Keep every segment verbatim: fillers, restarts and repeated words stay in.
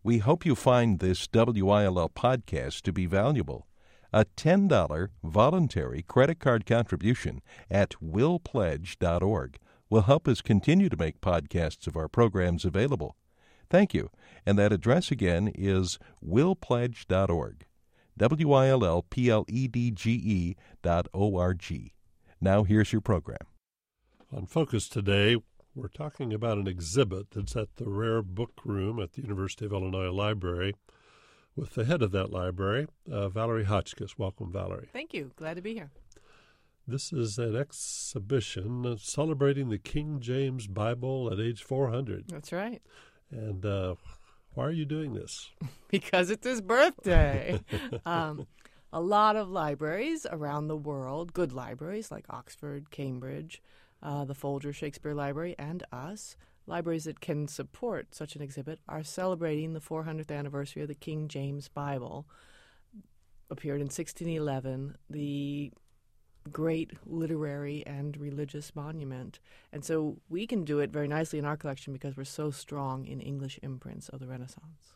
We hope you find this W I L L podcast to be valuable. A ten dollars voluntary credit card contribution at will pledge dot org will help us continue to make podcasts of our programs available. Thank you. And that address again is will pledge dot org. W I L L P L E D G E dot O R G. Now here's your program. On Focus today, we're talking about an exhibit that's at the Rare Book Room at the University of Illinois Library with the head of that library, uh, Valerie Hotchkiss. Welcome, Valerie. Thank you. Glad to be here. This is an exhibition celebrating the King James Bible at age four hundred. That's right. And uh, why are you doing this? Because it's his birthday. um, a lot of libraries around the world, good libraries like Oxford, Cambridge, uh, the Folger Shakespeare Library, and us, libraries that can support such an exhibit, are celebrating the four hundredth anniversary of the King James Bible. Appeared in sixteen eleven, the great literary and religious monument. And so we can do it very nicely in our collection because we're so strong in English imprints of the Renaissance.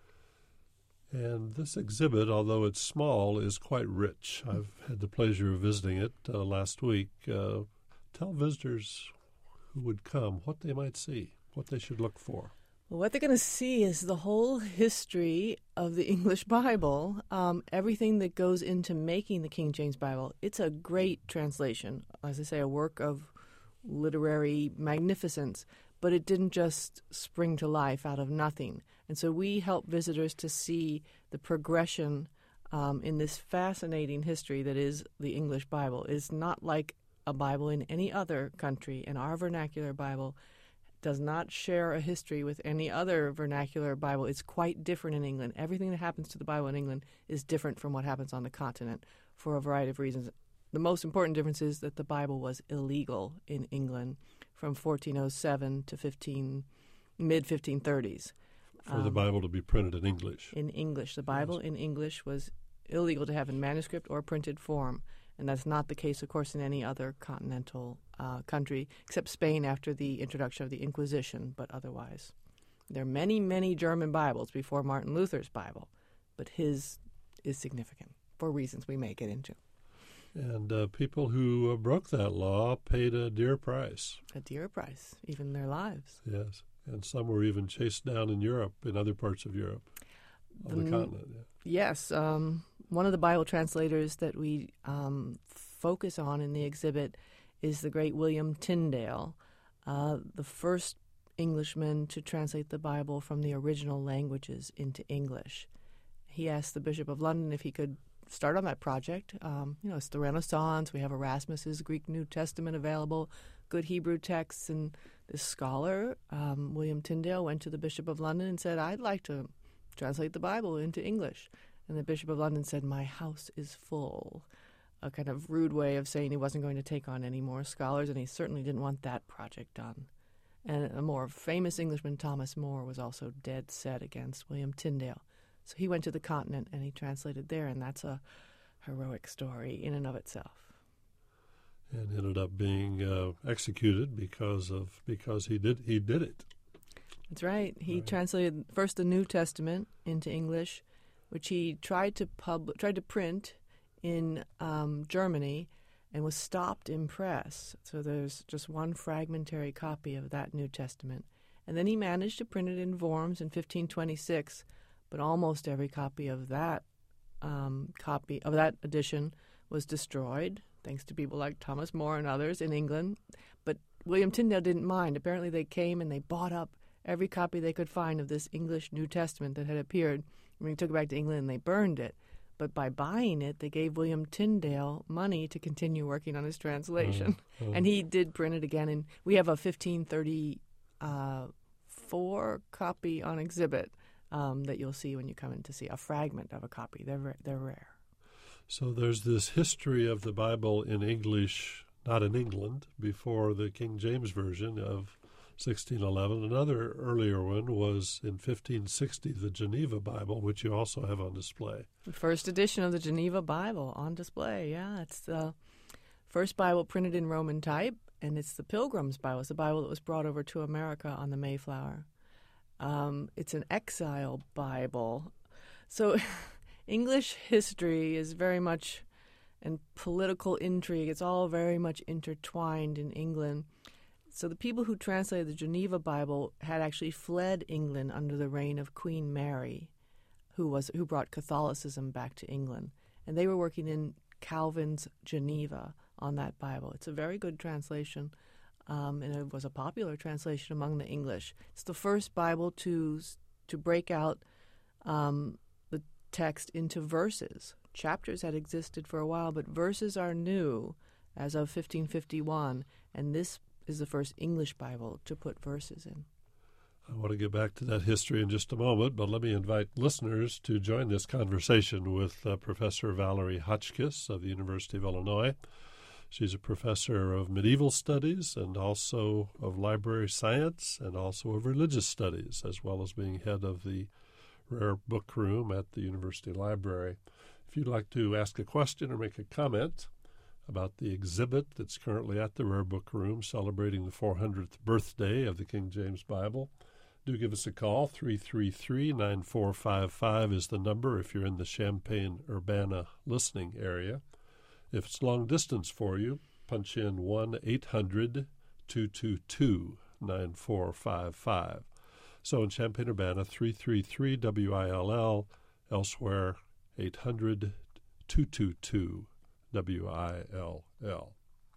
And this exhibit, although it's small, is quite rich. I've had the pleasure of visiting it uh, last week. Uh, tell visitors who would come what they might see, what they should look for. Well, what they're going to see is the whole history of the English Bible, um, everything that goes into making the King James Bible. It's a great translation, as I say, a work of literary magnificence, but it didn't just spring to life out of nothing. And so we help visitors to see the progression um, in this fascinating history that is the English Bible. It's not like a Bible in any other country, and our vernacular Bible does not share a history with any other vernacular Bible. It's quite different in England. Everything that happens to the Bible in England is different from what happens on the continent for a variety of reasons. The most important difference is that the Bible was illegal in England from fourteen oh seven to fifteen, mid fifteen thirties. For um, the Bible to be printed in English. In English. The Bible in English was illegal to have in manuscript or printed form. And that's not the case, of course, in any other continental uh, country, except Spain after the introduction of the Inquisition, but otherwise. There are many, many German Bibles before Martin Luther's Bible, but his is significant for reasons we may get into. And uh, people who uh, broke that law paid a dear price. A dear price, even their lives. Yes, and some were even chased down in Europe, in other parts of Europe, on the, the continent. Yeah. Yes, um, one of the Bible translators that we um, focus on in the exhibit is the great William Tyndale, uh, the first Englishman to translate the Bible from the original languages into English. He asked the Bishop of London if he could start on that project. Um, you know, it's the Renaissance. We have Erasmus's Greek New Testament available, good Hebrew texts, and this scholar, um, William Tyndale, went to the Bishop of London and said, I'd like to translate the Bible into English. And the Bishop of London said, my house is full, a kind of rude way of saying he wasn't going to take on any more scholars, and he certainly didn't want that project done. And a more famous Englishman, Thomas More, was also dead set against William Tyndale. So he went to the continent and he translated there, and that's a heroic story in and of itself. And ended up being uh, executed because of because he did he did it. That's right. He right. translated first the New Testament into English, which he tried to pub tried to print in um, Germany, and was stopped in press. So there's just one fragmentary copy of that New Testament, and then he managed to print it in Worms in fifteen twenty-six. But almost every copy of that um, copy of that edition was destroyed, thanks to people like Thomas More and others in England. But William Tyndale didn't mind. Apparently, they came and they bought up every copy they could find of this English New Testament that had appeared. I mean, he took it back to England and they burned it. But by buying it, they gave William Tyndale money to continue working on his translation. Oh, oh. And he did print it again. And we have a fifteen thirty-four copy on exhibit um, that you'll see when you come in to see a fragment of a copy. They're, ra- they're rare. So there's this history of the Bible in English, not in England, before the King James Version of sixteen eleven. Another earlier one was in fifteen sixty, the Geneva Bible, which you also have on display. The first edition of the Geneva Bible on display, yeah. It's the first Bible printed in Roman type, and it's the Pilgrim's Bible. It's the Bible that was brought over to America on the Mayflower. Um, it's an exile Bible. So English history is very much, and political intrigue, it's all very much intertwined in England. So the people who translated the Geneva Bible had actually fled England under the reign of Queen Mary, who was who brought Catholicism back to England. And they were working in Calvin's Geneva on that Bible. It's a very good translation, um, and it was a popular translation among the English. It's the first Bible to to break out um, the text into verses. Chapters had existed for a while, but verses are new as of fifteen fifty-one, and this is the first English Bible to put verses in. I want to get back to that history in just a moment, but let me invite listeners to join this conversation with uh, Professor Valerie Hotchkiss of the University of Illinois. She's a professor of medieval studies and also of library science and also of religious studies, as well as being head of the Rare Book Room at the University Library. If you'd like to ask a question or make a comment about the exhibit that's currently at the Rare Book Room celebrating the four hundredth birthday of the King James Bible, do give us a call. three three three, nine four five five is the number if you're in the Champaign-Urbana listening area. If it's long distance for you, punch in one eight hundred, two two two, nine four five five. So in Champaign-Urbana, three three three W I L L, elsewhere eight hundred, two two two, W I L L.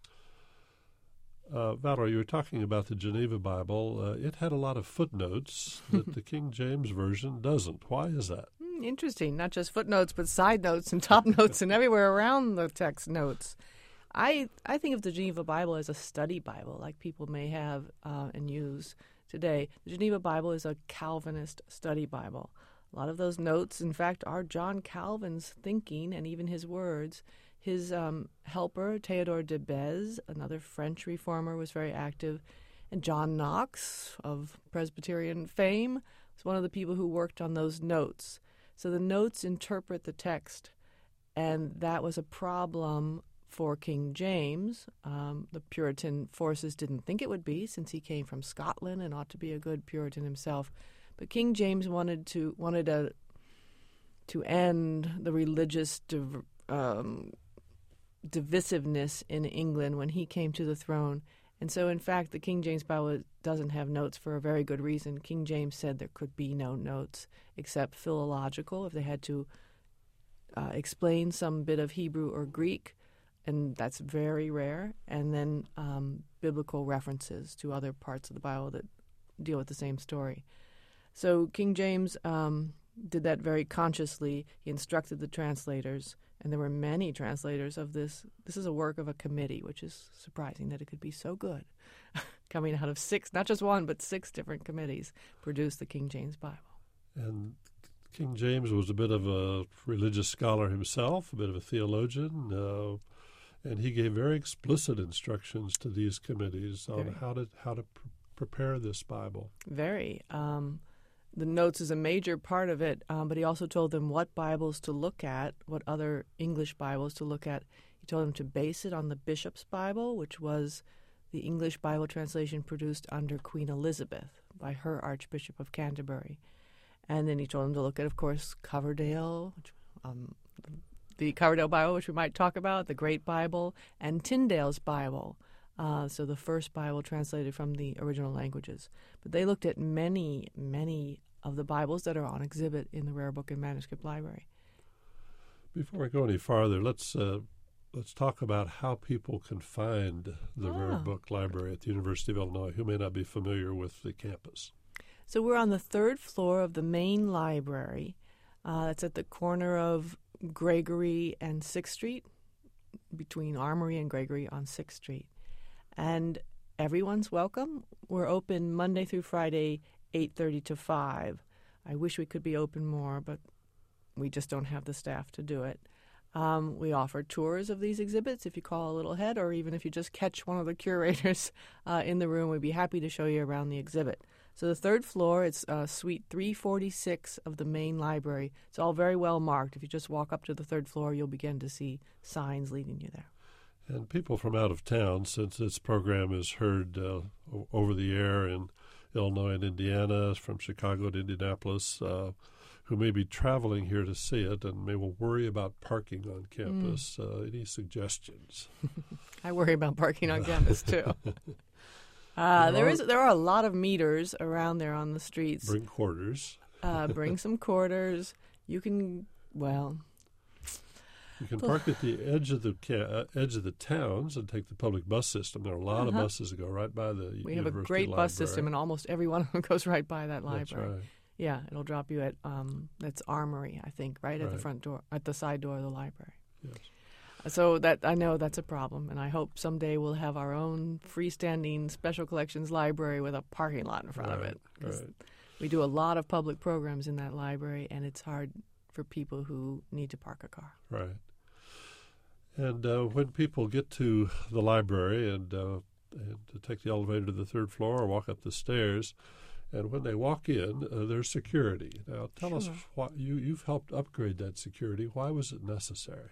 Uh, Valerie, you were talking about the Geneva Bible. Uh, it had a lot of footnotes that the King James Version doesn't. Why is that? Mm, interesting. Not just footnotes, but side notes and top notes and everywhere around the text notes. I I think of the Geneva Bible as a study Bible, like people may have uh, and use today. The Geneva Bible is a Calvinist study Bible. A lot of those notes, in fact, are John Calvin's thinking and even his words. His um, helper, Théodore de Bèze, another French reformer, was very active. And John Knox, of Presbyterian fame, was one of the people who worked on those notes. So the notes interpret the text, and that was a problem for King James. Um, the Puritan forces didn't think it would be, since he came from Scotland and ought to be a good Puritan himself. But King James wanted to wanted a, to end the religious div, um, divisiveness in England when he came to the throne. And so, in fact, the King James Bible doesn't have notes for a very good reason. King James said there could be no notes except philological, if they had to uh, explain some bit of Hebrew or Greek, and that's very rare, and then um, biblical references to other parts of the Bible that deal with the same story. So King James um, did that very consciously. He instructed the translators, and there were many translators of this. This is a work of a committee, which is surprising that it could be so good. Coming out of six, not just one, but six different committees produced the King James Bible. And King James was a bit of a religious scholar himself, a bit of a theologian, uh, and he gave very explicit instructions to these committees on very. how to how to pr- prepare this Bible. Very. Um, The notes is a major part of it, um, but he also told them what Bibles to look at, what other English Bibles to look at. He told them to base it on the Bishop's Bible, which was the English Bible translation produced under Queen Elizabeth by her Archbishop of Canterbury. And then he told them to look at, of course, Coverdale, which, um, the Coverdale Bible, which we might talk about, the Great Bible, and Tyndale's Bible. Uh, so the first Bible translated from the original languages. But they looked at many, many of the Bibles that are on exhibit in the Rare Book and Manuscript Library. Before we go any farther, let's uh, let's talk about how people can find the oh. Rare Book Library at the University of Illinois who may not be familiar with the campus. So we're on the third floor of the main library. Uh, it's at the corner of Gregory and sixth Street, between Armory and Gregory on sixth Street. And everyone's welcome. We're open Monday through Friday, eight thirty to five. I wish we could be open more, but we just don't have the staff to do it. Um, we offer tours of these exhibits if you call a little ahead, or even if you just catch one of the curators uh, in the room, we'd be happy to show you around the exhibit. So the third floor, it's uh, suite three forty-six of the main library. It's all very well marked. If you just walk up to the third floor, you'll begin to see signs leading you there. And people from out of town, since this program is heard uh, over the air in Illinois and Indiana, from Chicago to Indianapolis, uh, who may be traveling here to see it and may will worry about parking on campus. Mm. Uh, any suggestions? I worry about parking on campus too. Uh, there is there are a lot of meters around there on the streets. Bring quarters. uh, bring some quarters. You can well. You can park at the edge of the ca- uh, edge of the towns and take the public bus system. There are a lot uh-huh. of buses that go right by the We university have a great library. bus system, and almost every one of them goes right by that library. That's right. Yeah, it'll drop you at um, that's Armory, I think, right, at right. the front door, at the side door of the library. Yes. So that I know that's a problem, and I hope someday we'll have our own freestanding special collections library with a parking lot in front right, of it. Right. We do a lot of public programs in that library, and it's hard for people who need to park a car. Right. And uh, when people get to the library and, uh, and to take the elevator to the third floor or walk up the stairs, and when they walk in, uh, there's security. Now, tell sure. us, why, you, you've helped upgrade that security. Why was it necessary?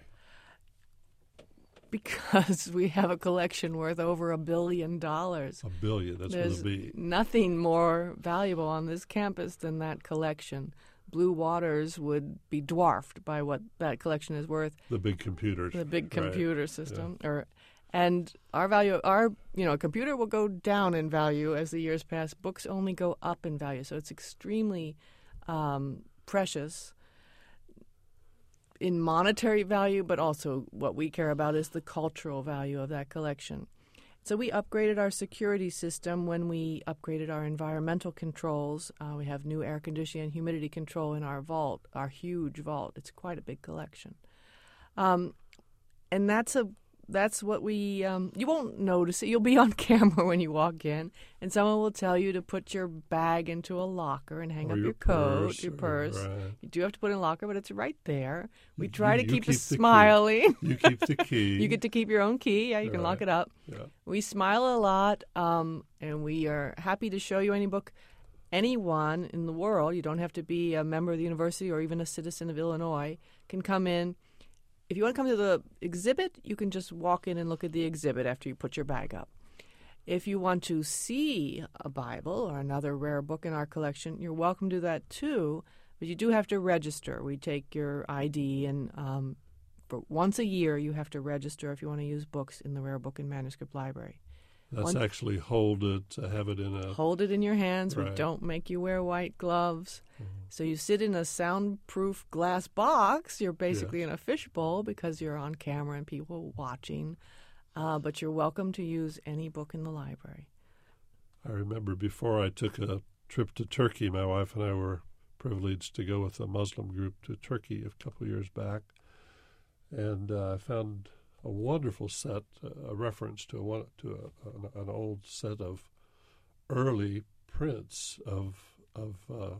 Because we have a collection worth over a billion dollars. A billion, that's There's what it be. Nothing more valuable on this campus than that collection. Blue Waters would be dwarfed by what that collection is worth. The big computer. The big computer right. system. Yeah. Or, and our value, our, you know, computer will go down in value as the years pass. Books only go up in value. So it's extremely um, precious in monetary value, but also what we care about is the cultural value of that collection. So we upgraded our security system when we upgraded our environmental controls. Uh, we have new air conditioning and humidity control in our vault, our huge vault. It's quite a big collection. Um, and that's a that's what we, um, you won't notice it. You'll be on camera when you walk in, and someone will tell you to put your bag into a locker and hang or up your, your coat, purse, your purse. Right. You do have to put it in a locker, but it's right there. We You- try you to keep, keep us the key. smiling. You keep the key. You get to keep your own key. Yeah, you can lock Right. it up. Yeah. We smile a lot, um, and we are happy to show you any book. Anyone in the world, you don't have to be a member of the university or even a citizen of Illinois, can come in. If you want to come to the exhibit, you can just walk in and look at the exhibit after you put your bag up. If you want to see a Bible or another rare book in our collection, you're welcome to that too, but you do have to register. We take your I D, and um, for once a year you have to register if you want to use books in the Rare Book and Manuscript Library. That's One, actually hold it, uh, have it in a... hold it in your hands. Right. We don't make you wear white gloves. Mhm. So you sit in a soundproof glass box. You're basically Yes. in a fishbowl because you're on camera and people watching. Uh, but you're welcome to use any book in the library. I remember before I took a trip to Turkey, my wife and I were privileged to go with a Muslim group to Turkey a couple years back. And uh, I found a wonderful set, uh, a reference to a one, to a, an, an old set of early prints of of uh,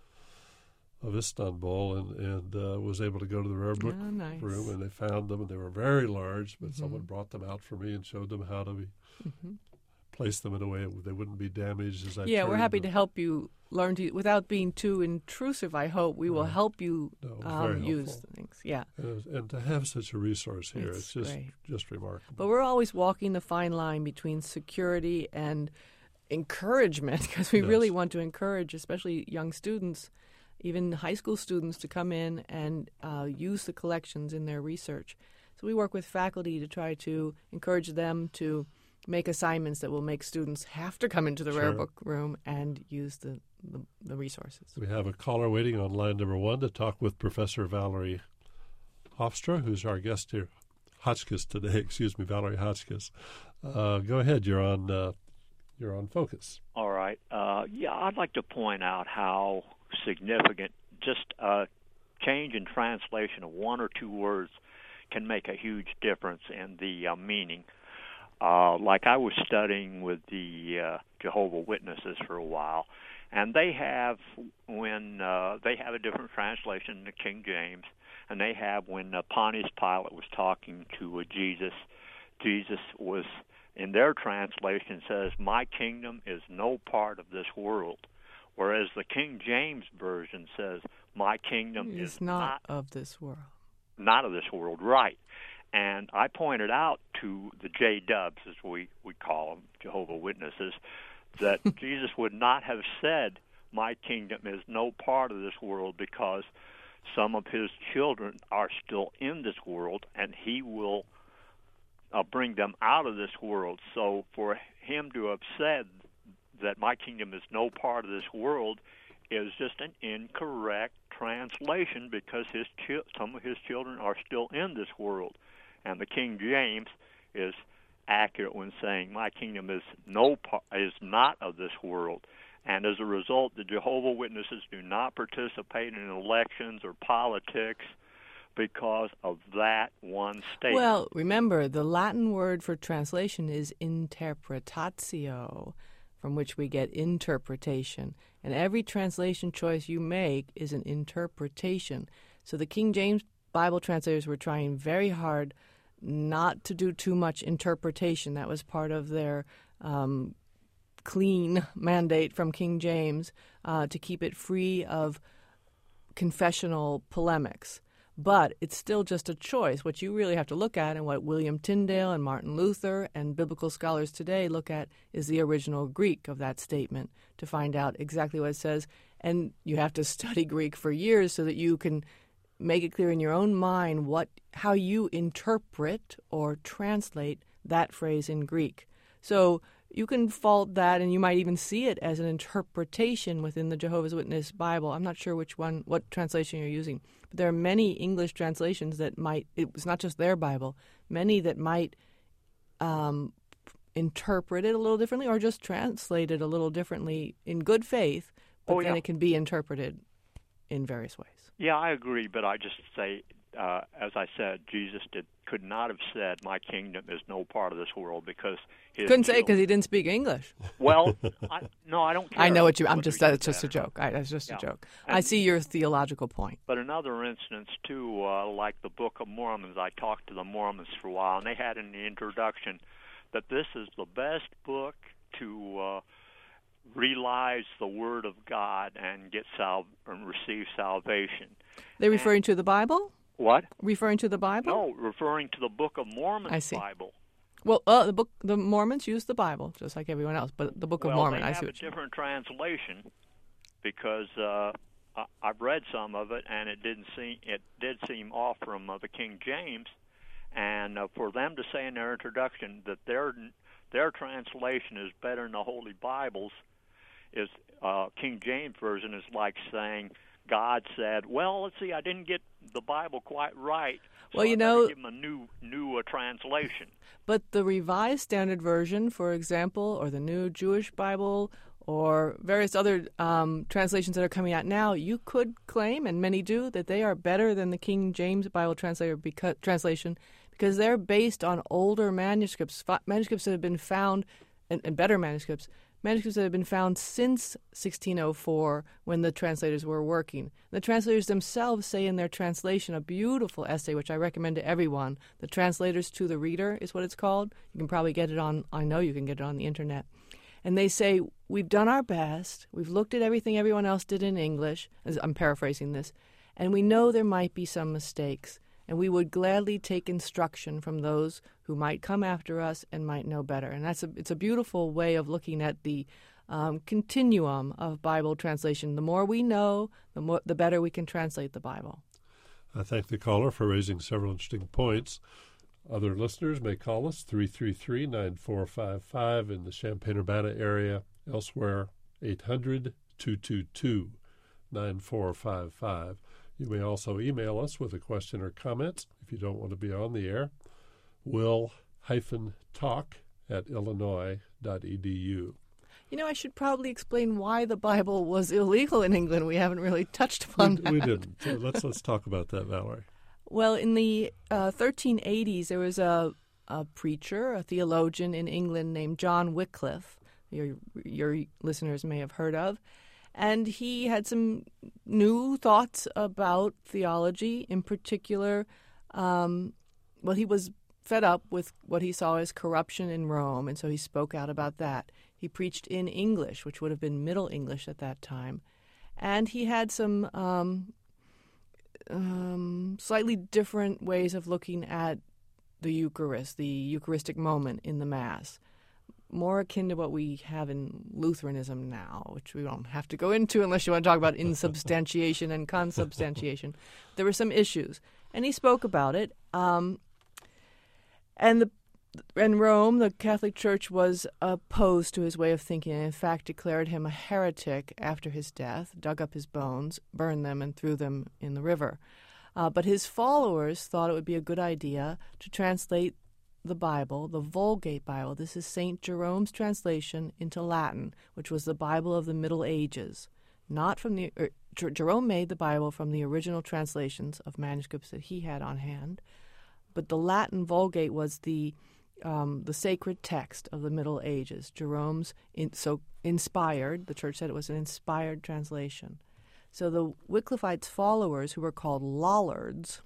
of Istanbul, and and uh, was able to go to the rare book Oh, nice. room, and they found them, and they were very large. But Mhm. someone brought them out for me and showed them how to be, hmm place them in a way that they wouldn't be damaged as I. Yeah, we're turned happy to them. help you learn to, without being too intrusive, I hope. We will Right. help you No, it was um, very use helpful. things. Yeah. And, it was- and to have such a resource here, It's it's, just great. just remarkable. But we're always walking the fine line between security and encouragement because we Yes. really want to encourage, especially young students, even high school students, to come in and uh, use the collections in their research. So we work with faculty to try to encourage them to make assignments that will make students have to come into the rare Sure. book room and use the, the, the resources. We have a caller waiting on line number one to talk with Professor Valerie Hofstra, who's our guest here, Hotchkiss today. Excuse me, Valerie Hotchkiss. Uh, go ahead. You're on. Uh, you're on focus. All right. Uh, yeah, I'd like to point out how significant just a change in translation of one or two words can make a huge difference in the uh, meaning. Uh, like I was studying with the uh, Jehovah's Witnesses for a while, and they have when uh, they have a different translation than King James, and they have when uh, Pontius Pilate was talking to uh, Jesus, Jesus was in their translation says, "My kingdom is no part of this world," whereas the King James version says, "My kingdom It's is not, not of this world. not of this world," right? And I pointed out to the J-Dubs, as we, we call them, Jehovah's Witnesses, that Jesus would not have said, "My kingdom is no part of this world," because some of his children are still in this world, and he will uh, bring them out of this world. So for him to have said that my kingdom is no part of this world is just an incorrect translation, because his chi- some of his children are still in this world. And the King James is accurate when saying my kingdom is no par- is not of this world. And as a result, the Jehovah's Witnesses do not participate in elections or politics because of that one statement. Well, remember, the Latin word for translation is interpretatio, from which we get interpretation. And every translation choice you make is an interpretation. So the King James Bible translators were trying very hard not to do too much interpretation. That was part of their um, clean mandate from King James, uh, to keep it free of confessional polemics. But it's still just a choice. What you really have to look at, and what William Tyndale and Martin Luther and biblical scholars today look at, is the original Greek of that statement to find out exactly what it says. And you have to study Greek for years so that you can make it clear in your own mind what how you interpret or translate that phrase in Greek. So you can fault that, and you might even see it as an interpretation within the Jehovah's Witness Bible. I'm not sure which one, what translation you're using, but there are many English translations that might, it was not just their Bible, many that might um, interpret it a little differently or just translate it a little differently in good faith, but oh, then yeah. it can be interpreted in various ways. Yeah, I agree, but I just say, uh, as I said, Jesus did could not have said, "My kingdom is no part of this world," because his couldn't say children, because he didn't speak English. Well, I, no, I don't care. I know what you. I'm just. That's That's just a joke. I, that's just yeah. a joke. And, I see your theological point. But another instance too, uh, like the Book of Mormons. I talked to the Mormons for a while, and they had in the introduction that this is the best book to uh, realize the Word of God and get sal- and receive salvation. They're referring and, to the Bible? What? Referring to the Bible? No, referring to the Book of Mormon I see. Bible. Well, uh, the book, the Mormons use the Bible just like everyone else, but the Book of well, Mormon, they I have see a what you mean. different translation because uh, I, I've read some of it, and it didn't seem it did seem off from uh, the King James, and uh, for them to say in their introduction that their their translation is better than the Holy Bible's, is uh, King James version is like saying God said, "Well, let's see, I didn't get the Bible quite right. So well, you I know, give them a new new uh, translation." But the Revised Standard Version, for example, or the New Jewish Bible, or various other um, translations that are coming out now, you could claim, and many do, that they are better than the King James Bible translator because, translation because they're based on older manuscripts, manuscripts that have been found, and, and better manuscripts, manuscripts that have been found since sixteen oh four when the translators were working. The translators themselves say in their translation, a beautiful essay, which I recommend to everyone, The Translators to the Reader is what it's called. You can probably get it on, I know you can get it on the internet. And they say, we've done our best, we've looked at everything everyone else did in English, as I'm paraphrasing this, and we know there might be some mistakes, and we would gladly take instruction from those who might come after us and might know better. And that's a, it's a beautiful way of looking at the um, continuum of Bible translation. The more we know, the more the better we can translate the Bible. I thank the caller for raising several interesting points. Other listeners may call us, three three three, nine four five five in the Champaign-Urbana area. Elsewhere, eight hundred, two two two, nine four five five. You may also email us with a question or comment if you don't want to be on the air. will-talk at illinois dot e d u. You know, I should probably explain why the Bible was illegal in England. We haven't really touched upon we, that. We didn't. So let's let's talk about that, Valerie. Well, in the uh, thirteen eighties, there was a, a preacher, a theologian in England named John Wycliffe, your, your listeners may have heard of, and he had some new thoughts about theology. In particular, um, well, he was fed up with what he saw as corruption in Rome, and so he spoke out about that. He preached in English, which would have been Middle English at that time, and he had some um, um, slightly different ways of looking at the Eucharist, the Eucharistic moment in the Mass. more akin to what we have in Lutheranism now, which we don't have to go into unless you want to talk about insubstantiation and consubstantiation. There were some issues, and he spoke about it. Um, and the in Rome, the Catholic Church was opposed to his way of thinking and, in fact, declared him a heretic after his death, dug up his bones, burned them, and threw them in the river. Uh, but his followers thought it would be a good idea to translate the Bible, the Vulgate Bible. This is Saint Jerome's translation into Latin, which was the Bible of the Middle Ages. Not from the er, Jer- Jerome made the Bible from the original translations of manuscripts that he had on hand, but the Latin Vulgate was the um, the sacred text of the Middle Ages. Jerome's in, so inspired. The Church said it was an inspired translation. So the Wycliffites' followers, who were called Lollards,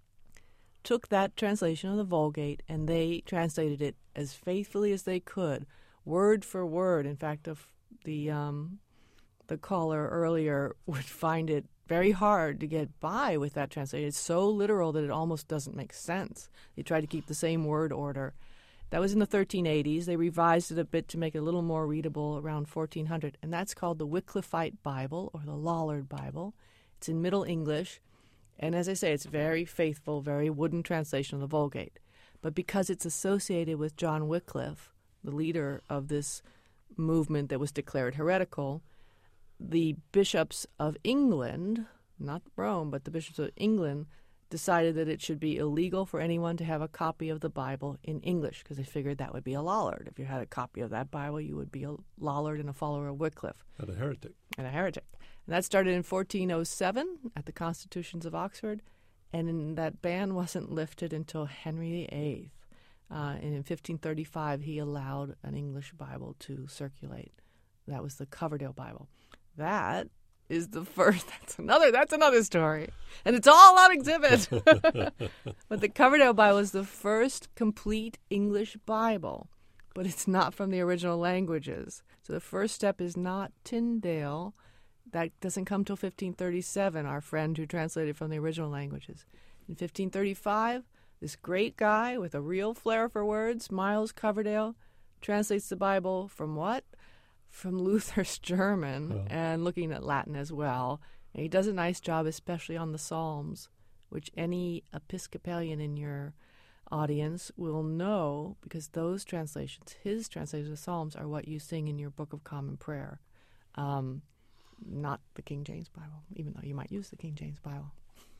took that translation of the Vulgate and they translated it as faithfully as they could, word for word. In fact, of the um, the caller earlier would find it very hard to get by with that translation. It's so literal that it almost doesn't make sense. They tried to keep the same word order. That was in the thirteen eighties. They revised it a bit to make it a little more readable around fourteen hundred, and that's called the Wycliffite Bible or the Lollard Bible. It's in Middle English, and as I say, it's very faithful, very wooden translation of the Vulgate. But because it's associated with John Wycliffe, the leader of this movement that was declared heretical, the bishops of England, not Rome, but the bishops of England, decided that it should be illegal for anyone to have a copy of the Bible in English because they figured that would be a Lollard. If you had a copy of that Bible, you would be a Lollard and a follower of Wycliffe. And a heretic. And a heretic. And that started in fourteen oh seven at the Constitutions of Oxford, and in, that ban wasn't lifted until Henry the Eighth. Uh, and in fifteen thirty-five, he allowed an English Bible to circulate. That was the Coverdale Bible. That is the first. That's another. That's another story, and it's all on exhibit. But the Coverdale Bible is the first complete English Bible, but it's not from the original languages. So the first step is not Tyndale. That doesn't come till fifteen thirty-seven. Our friend who translated from the original languages. In fifteen thirty-five, this great guy with a real flair for words, Miles Coverdale, translates the Bible from what? From Luther's German oh. and looking at Latin as well. And he does a nice job, especially on the Psalms, which any Episcopalian in your audience will know because those translations, his translations of Psalms, are what you sing in your Book of Common Prayer, um, not the King James Bible, even though you might use the King James Bible.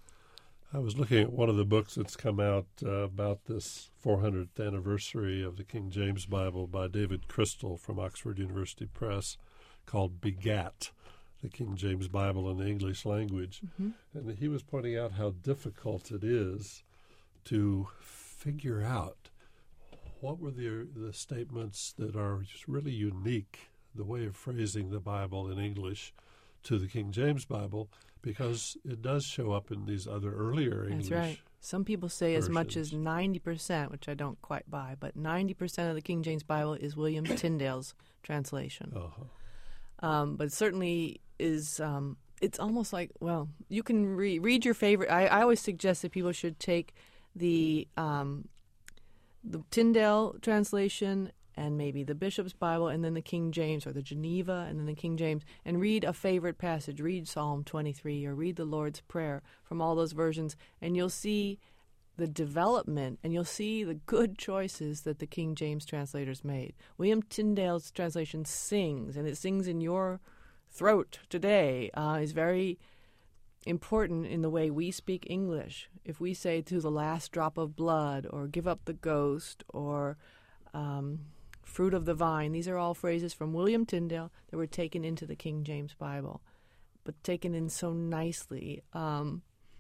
I was looking at one of the books that's come out uh, about this four hundredth anniversary of the King James Bible by David Crystal from Oxford University Press, called Begat, the King James Bible in the English language. Mm-hmm. And he was pointing out how difficult it is to figure out what were the, the statements that are just really unique, the way of phrasing the Bible in English to the King James Bible, because it does show up in these other earlier English. That's right. Some people say versions. As much as ninety percent, which I don't quite buy, but ninety percent of the King James Bible is William Tyndale's translation. Uh-huh. Um, but it certainly is, um, it's almost like, well, you can re- read your favorite. I, I always suggest that people should take the um, the Tyndale translation and maybe the Bishop's Bible, and then the King James, or the Geneva, and then the King James, and read a favorite passage. Read Psalm twenty-three, or read the Lord's Prayer from all those versions, and you'll see the development, and you'll see the good choices that the King James translators made. William Tyndale's translation sings, and it sings in your throat today. Uh, is very important in the way we speak English. If we say to the last drop of blood, or give up the ghost, or um, fruit of the vine, these are all phrases from William Tyndale that were taken into the King James Bible, but taken in so nicely. Um,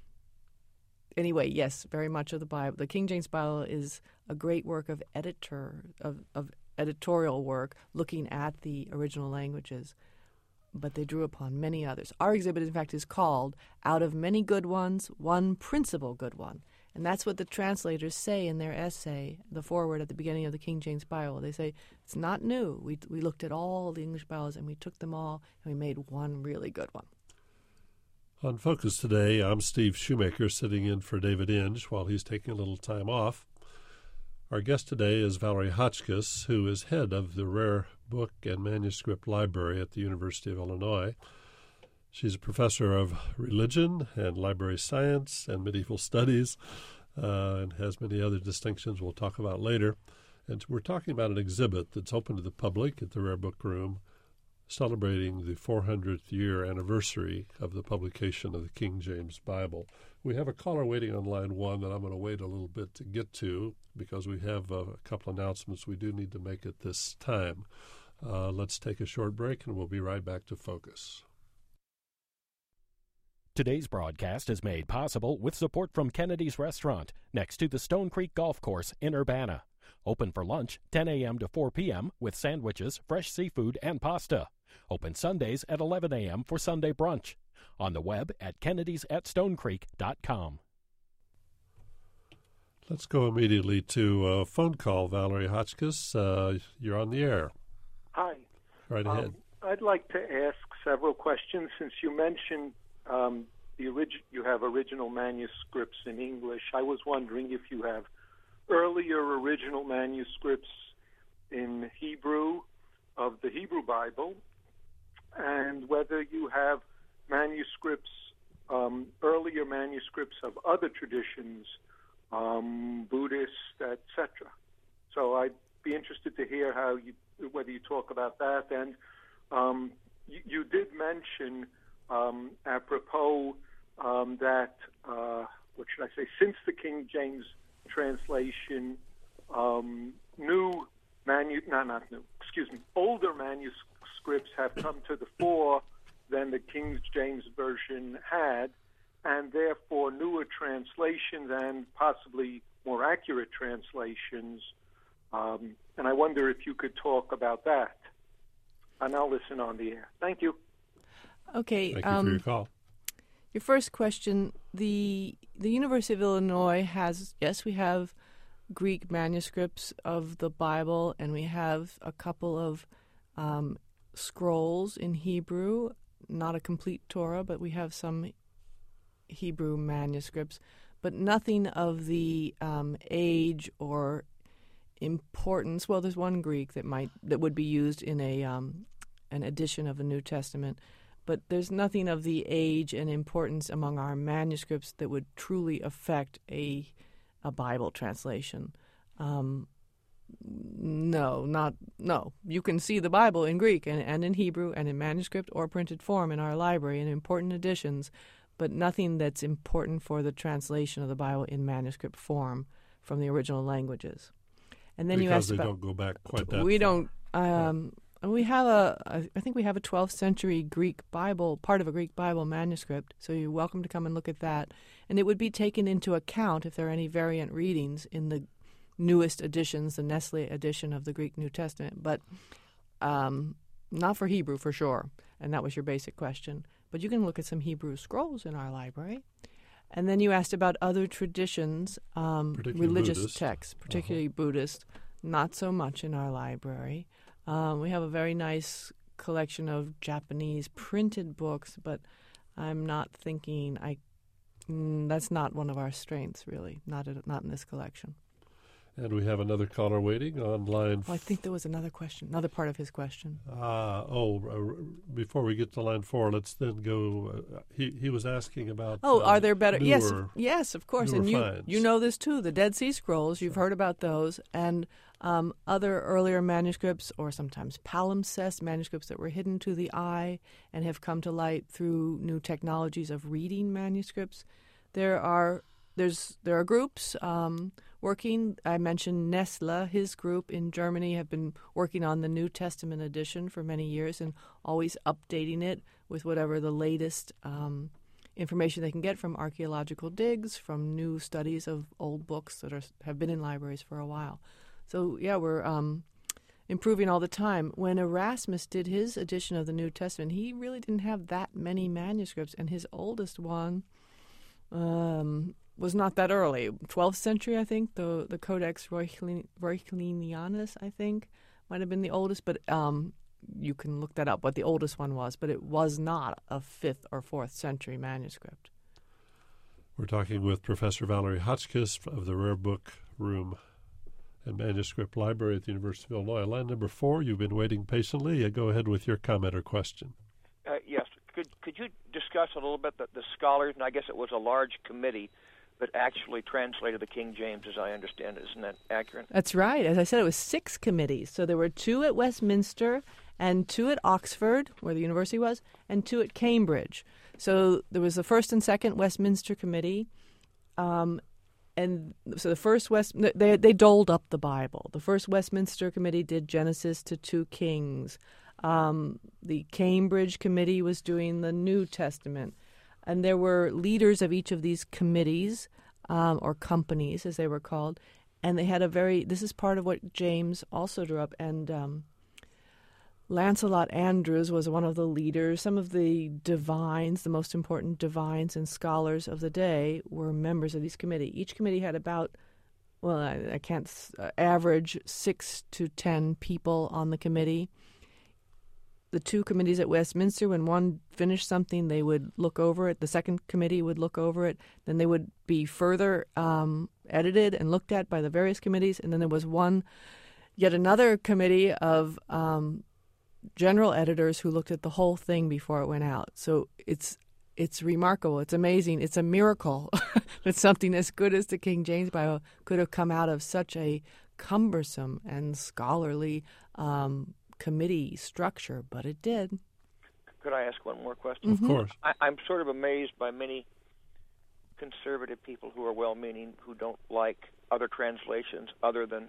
anyway, yes, very much of the Bible. The King James Bible is a great work of editor, of, of editorial work, looking at the original languages, but they drew upon many others. Our exhibit, in fact, is called Out of Many Good Ones, One Principal Good One. And that's what the translators say in their essay, the foreword at the beginning of the King James Bible. They say, it's not new. We we looked at all the English Bibles, and we took them all, and we made one really good one. On Focus today, I'm Steve Shoemaker, sitting in for David Inge while he's taking a little time off. Our guest today is Valerie Hotchkiss, who is head of the Rare Book and Manuscript Library at the University of Illinois. She's a professor of religion and library science and medieval studies, uh, and has many other distinctions we'll talk about later. And we're talking about an exhibit that's open to the public at the Rare Book Room, celebrating the four hundredth year anniversary of the publication of the King James Bible. We have a caller waiting on line one that I'm going to wait a little bit to get to because we have uh, a couple announcements we do need to make at this time. Uh, let's take a short break and we'll be right back to Focus. Today's broadcast is made possible with support from Kennedy's Restaurant next to the Stone Creek Golf Course in Urbana. Open for lunch ten a.m. to four p.m. with sandwiches, fresh seafood, and pasta. Open Sundays at eleven a.m. for Sunday brunch. On the web at kennedys at stone creek dot com. Let's go immediately to a phone call. Valerie Hotchkiss, uh, you're on the air. Hi. Right ahead. Um, I'd like to ask several questions. Since you mentioned um, the orig- you have original manuscripts in English, I was wondering if you have earlier original manuscripts in Hebrew of the Hebrew Bible, and whether you have manuscripts, um, earlier manuscripts of other traditions, um, Buddhist, et cetera. So I'd be interested to hear how you, whether you talk about that. And um, you, you did mention, um, apropos, um, that uh, what should I say? Since the King James translation, um, new manu no, not new, excuse me, older manuscripts have come to the fore than the King James Version had, and therefore newer translations and possibly more accurate translations. Um, and I wonder if you could talk about that. And I'll listen on the air. Thank you. Okay. Thank um, you for your call. Your first question, the the University of Illinois has, yes, we have Greek manuscripts of the Bible, and we have a couple of um, scrolls in Hebrew, not a complete Torah, but we have some Hebrew manuscripts, but nothing of the um, age or importance. Well, there's one Greek that might that would be used in a um, an edition of the New Testament, but there's nothing of the age and importance among our manuscripts that would truly affect a a Bible translation. Um, no, not no. You can see the Bible in Greek and, and in Hebrew and in manuscript or printed form in our library in important editions, but nothing that's important for the translation of the Bible in manuscript form from the original languages. And then because you asked they about, don't go back quite that we far. don't. Um, We have a, I think we have a twelfth century Greek Bible, part of a Greek Bible manuscript, so you're welcome to come and look at that. And it would be taken into account if there are any variant readings in the newest editions, the Nestle edition of the Greek New Testament, but um, not for Hebrew for sure. And that was your basic question. But you can look at some Hebrew scrolls in our library. And then you asked about other traditions, um, religious Buddhist. texts, particularly Uh-huh. Buddhist, not so much in our library. Um, we have a very nice collection of Japanese printed books, but I'm not thinking I. Mm, that's not one of our strengths, really. Not at, not in this collection. And we have another caller waiting on line. Oh, I think there was another question, another part of his question. Ah, oh, uh, before we get to line four, let's then go. Uh, he he was asking about. Oh, uh, are there better? Newer, yes, yes, of course. And you finds. you know this too. The Dead Sea Scrolls. You've heard about those, and um, other earlier manuscripts, or sometimes palimpsest manuscripts that were hidden to the eye and have come to light through new technologies of reading manuscripts. There are there's there are groups um, working. I mentioned Nestle. His group in Germany have been working on the New Testament edition for many years and always updating it with whatever the latest um, information they can get from archaeological digs, from new studies of old books that are have been in libraries for a while. So yeah, we're um, improving all the time. When Erasmus did his edition of the New Testament, he really didn't have that many manuscripts, and his oldest one um, was not that early, twelfth century, I think. The the Codex Reuchlinianus, I think, might have been the oldest, but um, you can look that up, what the oldest one was, but it was not a fifth or fourth century manuscript. We're talking with Professor Valerie Hotchkiss of the Rare Book Room and Manuscript Library at the University of Illinois. Line number four, you've been waiting patiently. Uh, go ahead with your comment or question. Uh, yes. Could could you discuss a little bit the, the scholars, and I guess it was a large committee that actually translated the King James, as I understand it. Isn't that accurate? That's right. As I said, it was six committees. So there were two at Westminster and two at Oxford, where the university was, and two at Cambridge. So there was the first and second Westminster Committee, um, and so the first West they they doled up the Bible. The first Westminster Committee did Genesis to two Kings. Um, the Cambridge Committee was doing the New Testament. And there were leaders of each of these committees, um, or companies, as they were called, and they had a very, this is part of what James also drew up, and um, Lancelot Andrewes was one of the leaders. Some of the divines, the most important divines and scholars of the day, were members of these committees. Each committee had about, well, I, I can't, uh, average six to ten people on the committee. The two committees at Westminster, when one finished something, they would look over it. The second committee would look over it. Then they would be further um, edited and looked at by the various committees. And then there was one, yet another committee of um, general editors who looked at the whole thing before it went out. So it's it's remarkable. It's amazing. It's a miracle that something as good as the King James Bible could have come out of such a cumbersome and scholarly um committee structure, but it did. Could I ask one more question? Of mm-hmm. course. I, I'm sort of amazed by many conservative people who are well-meaning, who don't like other translations other than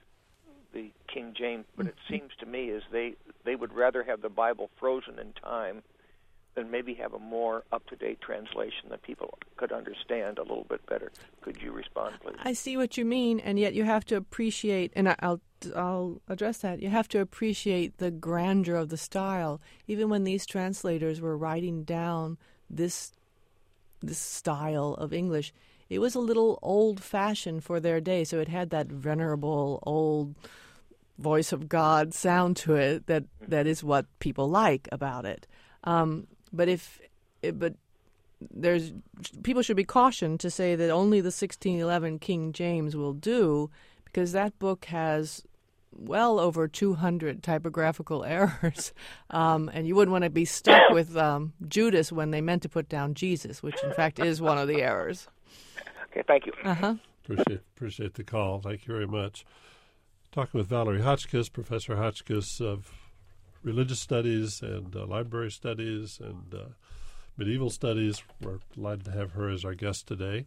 the King James, but it seems to me as they, they would rather have the Bible frozen in time than maybe have a more up-to-date translation that people could understand a little bit better. Could you respond, please? I see what you mean, and yet you have to appreciate, and I'll I'll address that, you have to appreciate the grandeur of the style. Even when these translators were writing down this this style of English, it was a little old-fashioned for their day, so it had that venerable, old voice of God sound to it that, that is what people like about it. Um, but if, but there's people should be cautioned to say that only the sixteen eleven King James will do, because that book has well over two hundred typographical errors, um, and you wouldn't want to be stuck with um, Judas when they meant to put down Jesus, which in fact is one of the errors. Okay, thank you. Uh-huh. Appreciate appreciate the call. Thank you very much. Talking with Valerie Hotchkiss, Professor Hotchkiss of Religious Studies and uh, Library Studies and uh, Medieval Studies. We're delighted to have her as our guest today.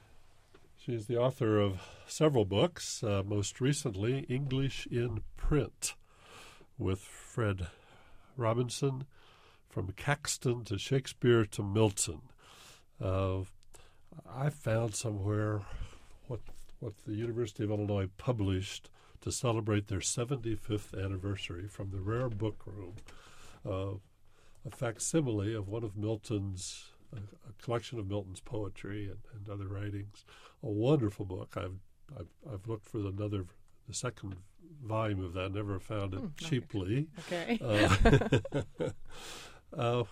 She's the author of several books, uh, most recently English in Print with Fred Robinson, From Caxton to Shakespeare to Milton. Uh, I found somewhere what what the University of Illinois published to celebrate their seventy-fifth anniversary from the Rare Book Room, uh, a facsimile of one of Milton's, a, a collection of Milton's poetry and, and other writings. A wonderful book. I've I've, I've looked for another, the second volume of that. Never found it mm, cheaply. Okay. Uh, uh,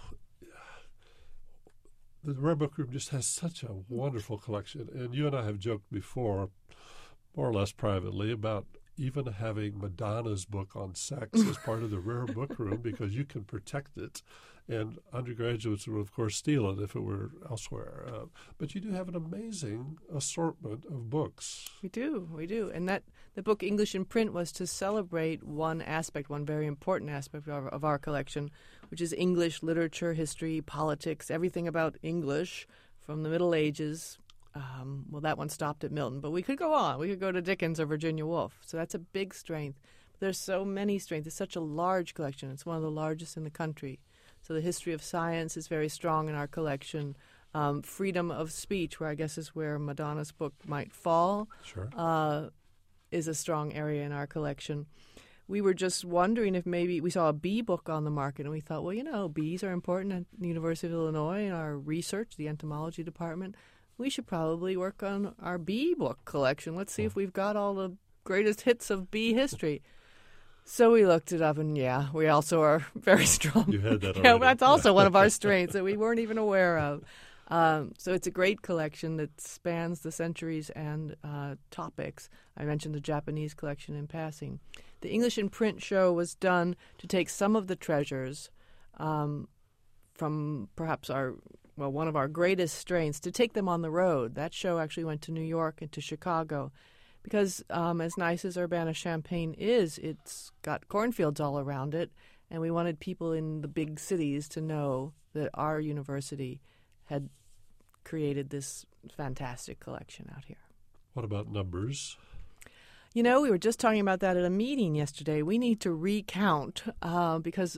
the Rare Book Room just has such a wonderful collection, and you and I have joked before, more or less privately, about even having Madonna's book on sex as part of the Rare Book Room, because you can protect it, and undergraduates would, of course, steal it if it were elsewhere. Uh, but you do have an amazing assortment of books. We do, we do. And that the book English in Print was to celebrate one aspect, one very important aspect of our, of our collection, which is English literature, history, politics, everything about English from the Middle Ages. Um, well, that one stopped at Milton, but we could go on. We could go to Dickens or Virginia Woolf. So that's a big strength. But there's so many strengths. It's such a large collection. It's one of the largest in the country. So the history of science is very strong in our collection. Um, freedom of speech, where I guess is where Madonna's book might fall, sure. uh, is a strong area in our collection. We were just wondering if maybe we saw a bee book on the market, and we thought, well, you know, bees are important at the University of Illinois in our research, the entomology department. We should probably work on our bee book collection. Let's see if we've got all the greatest hits of bee history. So we looked it up, and yeah, we also are very strong. You had that already. Yeah, that's also one of our strengths that we weren't even aware of. Um, so it's a great collection that spans the centuries and uh, topics. I mentioned the Japanese collection in passing. The English in Print show was done to take some of the treasures um, from perhaps our, well, one of our greatest strengths, to take them on the road. That show actually went to New York and to Chicago because um, as nice as Urbana-Champaign is, it's got cornfields all around it, and we wanted people in the big cities to know that our university had created this fantastic collection out here. What about numbers? You know, we were just talking about that at a meeting yesterday. We need to recount uh, because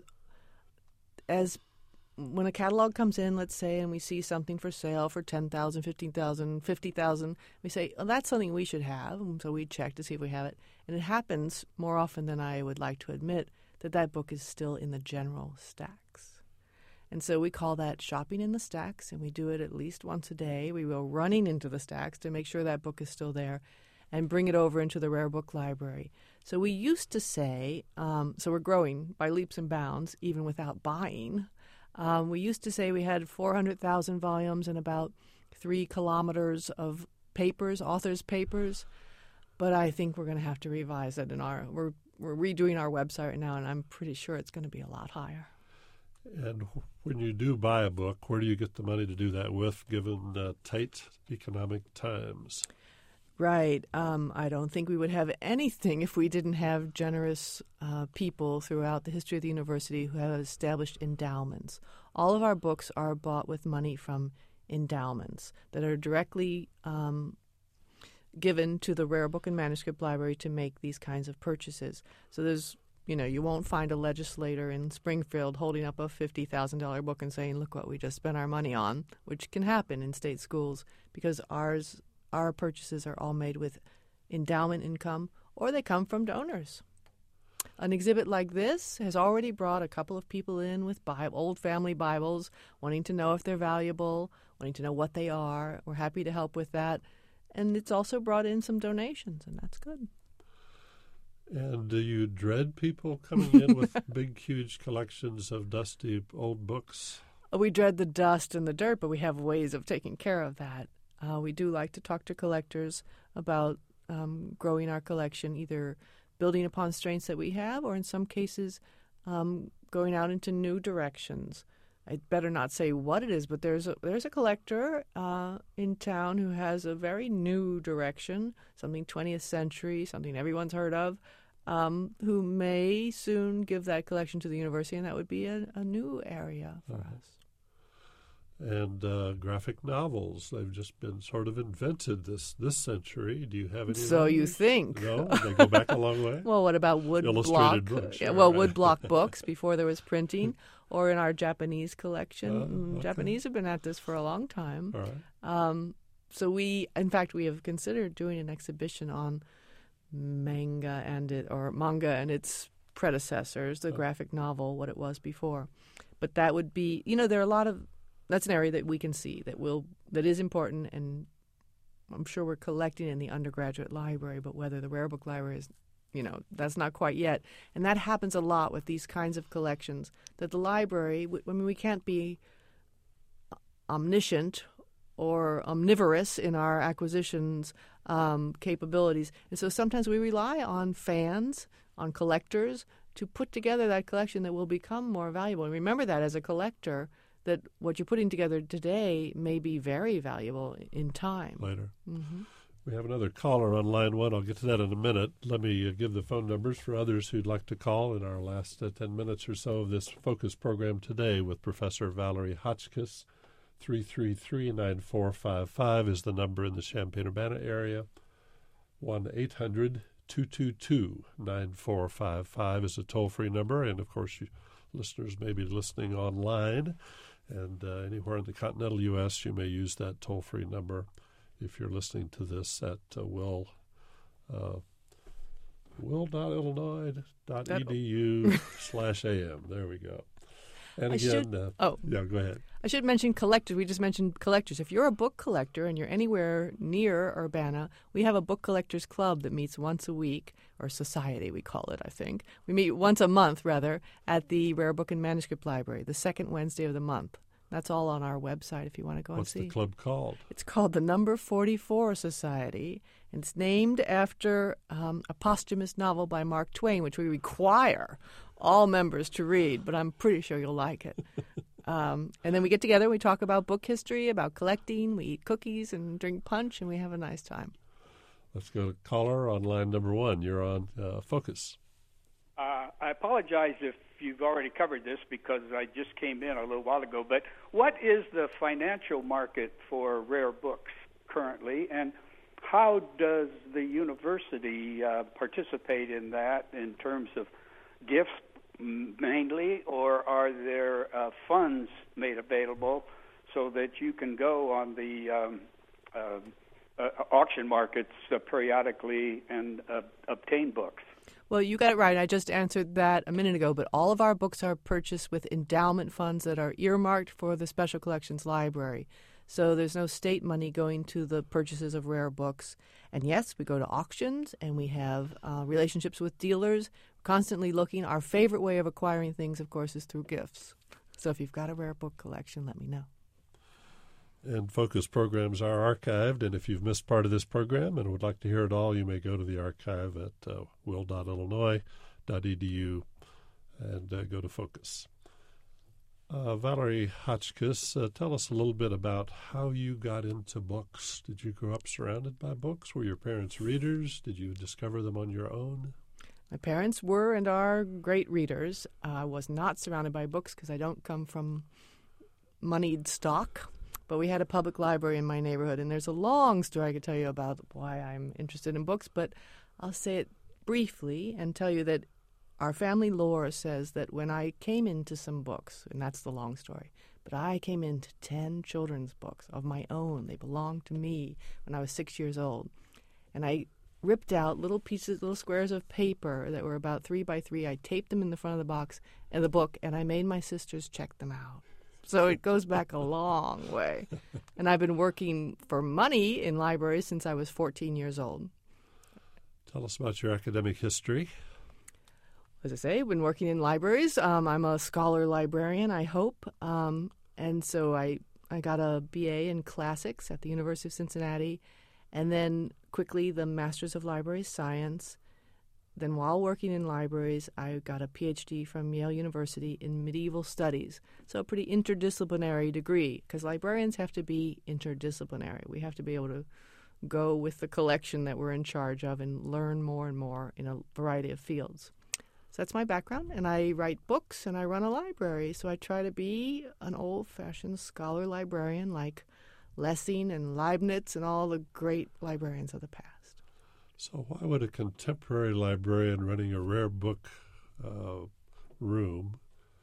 as when a catalog comes in, let's say, and we see something for sale for ten thousand dollars, fifteen thousand dollars, fifty thousand dollars, we say, oh, that's something we should have. And so we check to see if we have it. And it happens more often than I would like to admit that that book is still in the general stacks. And so we call that shopping in the stacks, and we do it at least once a day. We go running into the stacks to make sure that book is still there and bring it over into the Rare Book Library. So we used to say, um, so we're growing by leaps and bounds, even without buying. Um, we used to say we had four hundred thousand volumes and about three kilometers of papers, authors' papers. But I think we're going to have to revise it in our, we're, we're redoing our website right now, and I'm pretty sure it's going to be a lot higher. And when you do buy a book, where do you get the money to do that with, given uh, tight economic times? Right. Um, I don't think we would have anything if we didn't have generous uh, people throughout the history of the university who have established endowments. All of our books are bought with money from endowments that are directly um, given to the Rare Book and Manuscript Library to make these kinds of purchases. So there's You know, you won't find a legislator in Springfield holding up a fifty thousand dollars book and saying, look what we just spent our money on, which can happen in state schools because ours, our purchases are all made with endowment income or they come from donors. An exhibit like this has already brought a couple of people in with Bible, old family Bibles, wanting to know if they're valuable, wanting to know what they are. We're happy to help with that. And it's also brought in some donations, and that's good. And do you dread people coming in with big, huge collections of dusty old books? We dread the dust and the dirt, but we have ways of taking care of that. Uh, we do like to talk to collectors about um, growing our collection, either building upon strengths that we have or in some cases um, going out into new directions. I'd better not say what it is, but there's a, there's a collector uh, in town who has a very new direction, something twentieth century, something everyone's heard of, um, who may soon give that collection to the university, and that would be a, a new area for uh-huh. us. And uh, graphic novels, they've just been sort of invented this, this century. Do you have any? So you think. No? They go back a long way? Well, what about wood Illustrated block? books. Yeah, Right, well, right. wood block books before there was printing, or in our Japanese collection. Uh, Mm, okay. Japanese have been at this for a long time. All right. Um, so we, in fact, we have considered doing an exhibition on manga and it, or manga and its predecessors, the Oh. graphic novel, what it was before. But that would be, you know, there are a lot of. That's an area that we can see that will that is important, and I'm sure we're collecting in the undergraduate library. But whether the Rare Book Library is, you know, that's not quite yet. And that happens a lot with these kinds of collections. That the library, I mean, we can't be omniscient or omnivorous in our acquisitions um, capabilities. And so sometimes we rely on fans, on collectors, to put together that collection that will become more valuable. And remember that as a collector, that what you're putting together today may be very valuable in time. Later. Mm-hmm. We have another caller on line one. I'll get to that in a minute. Let me uh, give the phone numbers for others who'd like to call in our last uh, ten minutes or so of this focus program today with Professor Valerie Hotchkiss. three three three, nine four five five is the number in the Champaign-Urbana area. one eight hundred, two two two, nine four five five is a toll-free number. And, of course, you listeners may be listening online. And uh, anywhere in the continental U S, you may use that toll-free number if you're listening to this at uh, will, uh, will.illinois.edu slash am. There we go. And I again, should, uh, oh. yeah, go ahead. I should mention collectors. We just mentioned collectors. If you're a book collector and you're anywhere near Urbana, we have a book collectors club that meets once a week, or society we call it, I think. We meet once a month, rather, at the Rare Book and Manuscript Library, the second Wednesday of the month. That's all on our website if you want to go What's and see. What's the club called? It's called the Number forty-four Society, and it's named after um, a posthumous novel by Mark Twain, which we require all members to read, but I'm pretty sure you'll like it. Um, and then we get together, we talk about book history, about collecting, we eat cookies and drink punch, and we have a nice time. Let's go to caller on line number one. You're on uh, Focus. Uh, I apologize if you've already covered this because I just came in a little while ago, but what is the financial market for rare books currently, and how does the university uh, participate in that in terms of gifts mainly, or are there uh, funds made available so that you can go on the um, uh, uh, auction markets uh, periodically and uh, obtain books? Well, you got it right. I just answered that a minute ago, but all of our books are purchased with endowment funds that are earmarked for the Special Collections Library. So there's no state money going to the purchases of rare books. And yes, we go to auctions, and we have uh, relationships with dealers, constantly looking. Our favorite way of acquiring things, of course, is through gifts. So if you've got a rare book collection, let me know. And Focus programs are archived, and if you've missed part of this program and would like to hear it all, you may go to the archive at uh, will dot illinois dot e d u and uh, go to Focus. Uh, Valerie Hotchkiss, uh, tell us a little bit about how you got into books. Did you grow up surrounded by books? Were your parents readers? Did you discover them on your own? My parents were and are great readers. Uh, I was not surrounded by books because I don't come from moneyed stock. But we had a public library in my neighborhood, and there's a long story I could tell you about why I'm interested in books, but I'll say it briefly and tell you that our family lore says that when I came into some books, and that's the long story, but I came into ten children's books of my own. They belonged to me when I was six years old. And I ripped out little pieces, little squares of paper that were about three by three. I taped them in the front of the box and the book, and I made my sisters check them out. So it goes back a long way. And I've been working for money in libraries since I was fourteen years old. Tell us about your academic history. As I say, I've been working in libraries. Um, I'm a scholar librarian, I hope. Um, and so I, I got a B A in Classics at the University of Cincinnati, and then quickly the Masters of Library Science. Then while working in libraries, I got a P H D from Yale University in Medieval Studies. So a pretty interdisciplinary degree, because librarians have to be interdisciplinary. We have to be able to go with the collection that we're in charge of and learn more and more in a variety of fields. So that's my background, and I write books and I run a library. So I try to be an old-fashioned scholar librarian like Lessing and Leibniz and all the great librarians of the past. So why would a contemporary librarian running a rare book uh, room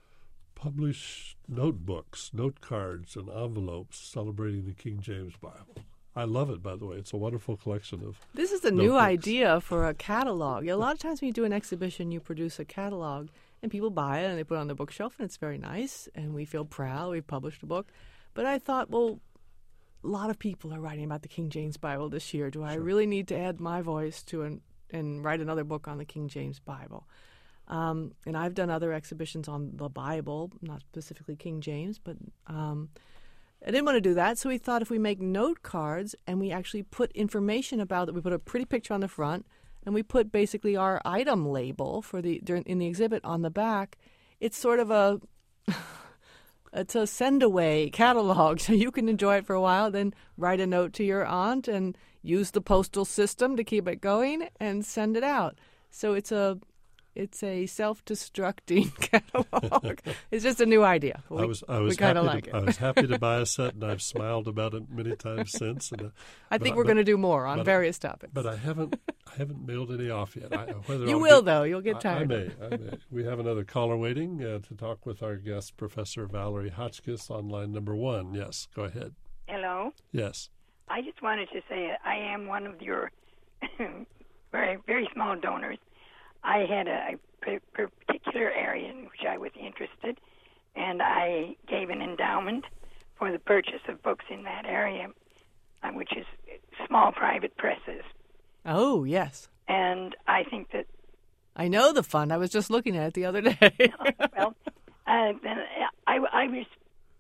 publish notebooks, note cards, and envelopes celebrating the King James Bible? I love it, by the way. It's a wonderful collection of This is a notebooks. new idea for a catalog. A lot of times when you do an exhibition, you produce a catalog, and people buy it, and they put it on their bookshelf, and it's very nice, and we feel proud. We've published a book. But I thought, well, a lot of people are writing about the King James Bible this year. Do I Sure. really need to add my voice to an, and write another book on the King James Bible? Um, and I've done other exhibitions on the Bible, not specifically King James, but um, I didn't want to do that. So we thought if we make note cards and we actually put information about it, we put a pretty picture on the front, and we put basically our item label for the during, in the exhibit on the back. It's sort of a It's a send-away catalog, so you can enjoy it for a while, then write a note to your aunt and use the postal system to keep it going and send it out. So it's a it's a self-destructing catalog. It's just a new idea. We, I was I was we kind happy of like to, it. I was happy to buy a set, and I've smiled about it many times since. And, uh, I but think I- we're but- going to do more on but- various topics. But I haven't I haven't mailed any off yet. I, whether you I'll will, get- though. You'll get I- tired. I, of it. may. I may. We have another caller waiting uh, to talk with our guest, Professor Valerie Hotchkiss, on line number one. Yes, go ahead. Hello. Yes. I just wanted to say I am one of your very, very small donors. I had a particular area in which I was interested, and I gave an endowment for the purchase of books in that area, uh, which is small private presses. Oh, yes. And I think that, I know the fund. I was just looking at it the other day. well, uh, then I, I was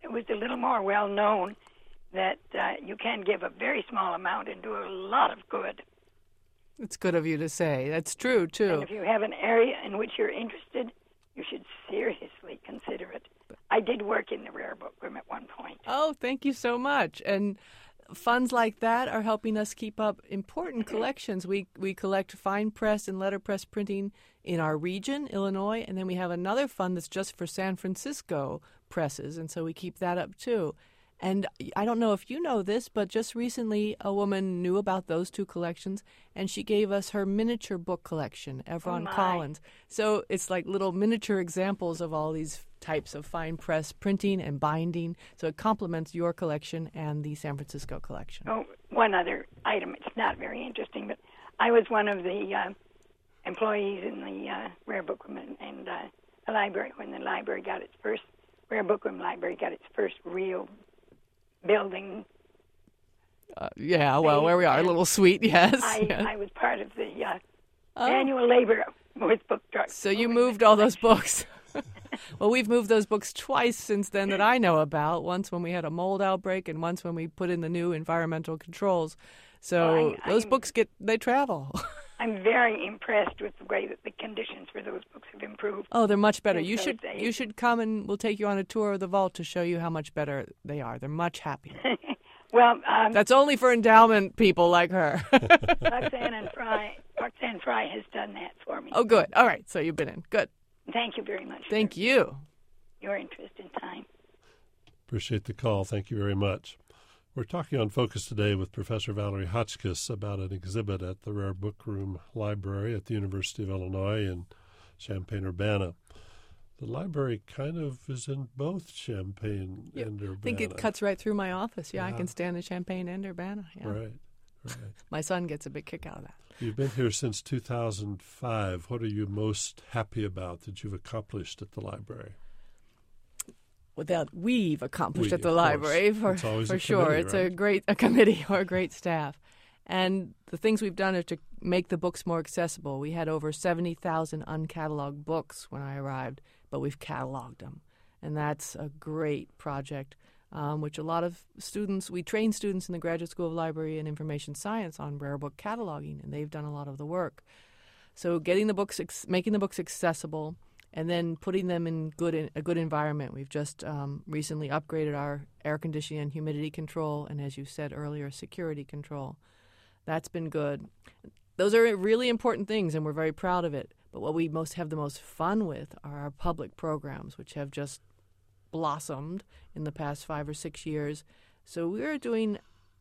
it was a little more well known that uh, you can give a very small amount and do a lot of good. It's good of you to say. That's true, too. And if you have an area in which you're interested, you should seriously consider it. I did work in the Rare Book Room at one point. Oh, thank you so much. And funds like that are helping us keep up important collections. We we collect fine press and letterpress printing in our region, Illinois, and then we have another fund that's just for San Francisco presses, and so we keep that up too. And I don't know if you know this, but just recently a woman knew about those two collections, and she gave us her miniature book collection, Evron Oh, my. Collins. So it's like little miniature examples of all these types of fine press printing and binding. So it complements your collection and the San Francisco collection. Oh, one other item. It's not very interesting, but I was one of the uh, employees in the uh, Rare Book Room and, and uh, the library when the library got its first, Rare Book Room Library got its first real building. Uh, yeah, well, where we are, a little sweet, yes. I, yes. I was part of the uh, Oh. annual labor with book trucks. So you moved all those books. Well, we've moved those books twice since then that I know about. Once when we had a mold outbreak and once when we put in the new environmental controls. So Well, I- those I'm- books get, they travel. I'm very impressed with the way that the conditions for those books have improved. Oh, they're much better. And You so should they- you should come and we'll take you on a tour of the vault to show you how much better they are. They're much happier. Well, um, That's only for endowment people like her. Roxanne and Fry, Roxanne Fry has done that for me. Oh, good. All right. So you've been in. Good. Thank you very much. Thank for you. your interest in time. Appreciate the call. Thank you very much. We're talking on Focus today with Professor Valerie Hotchkiss about an exhibit at the Rare Book Room Library at the University of Illinois in Champaign-Urbana. The library kind of is in both Champaign Yeah, and Urbana. I think it cuts right through my office. Yeah, I Yeah. can stand in Champaign and Urbana. Yeah. Right, right. My son gets a big kick out of that. You've been here since two thousand five. What are you most happy about that you've accomplished at the library? Well, that we've accomplished We, at the of course. library for It's always for a sure. committee, It's a right? great a committee or a great staff, and the things we've done are to make the books more accessible. We had over seventy thousand uncatalogued books when I arrived, but we've cataloged them, and that's a great project. Um, which a lot of students, we train students in the Graduate School of Library and Information Science on rare book cataloging, and they've done a lot of the work. So getting the books, making the books accessible, and then putting them in good in a good environment. We've just um, recently upgraded our air conditioning and humidity control, and as you said earlier, security control. That's been good. Those are really important things, and we're very proud of it. But what we most have the most fun with are our public programs, which have just blossomed in the past five or six years. So we're doing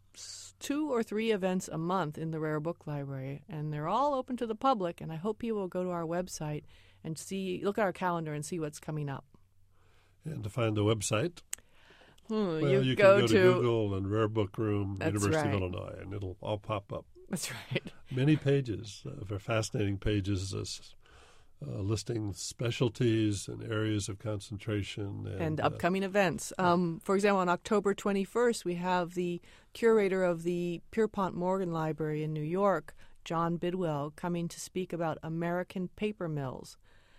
two or three events a month in the Rare Book Library, and they're all open to the public, and I hope people will go to our website and see, look at our calendar and see what's coming up. And to find the website, Hmm, well, you, you go, can go to, to Google and Rare Book Room, That's University right. of Illinois, and it'll all pop up. That's right. Many pages, uh, very fascinating pages, uh, uh, listing specialties and areas of concentration. And, And uh, upcoming events. Um, for example, on October twenty-first, we have the curator of the Pierpont Morgan Library in New York, John Bidwell, coming to speak about American paper mills.